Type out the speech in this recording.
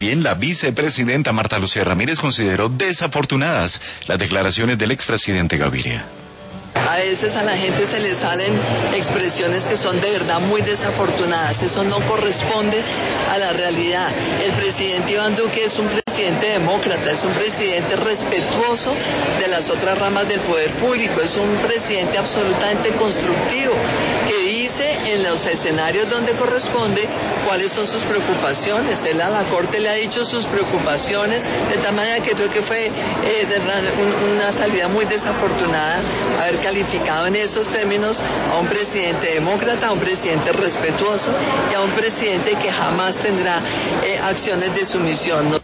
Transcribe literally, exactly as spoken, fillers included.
Bien, la vicepresidenta Marta Lucía Ramírez consideró desafortunadas las declaraciones del expresidente Gaviria. A veces a la gente se le salen expresiones que son de verdad muy desafortunadas. Eso no corresponde a la realidad. El presidente Iván Duque es un presidente demócrata, es un presidente respetuoso de las otras ramas del poder público, es un presidente absolutamente constructivo, que dice en los escenarios donde corresponde cuáles son sus preocupaciones. Él a la Corte le ha dicho sus preocupaciones, de tal manera que creo que fue eh, de un, una salida muy desafortunada haber calificado en esos términos a un presidente demócrata, a un presidente respetuoso y a un presidente que jamás tendrá eh, acciones de sumisión. ¿No?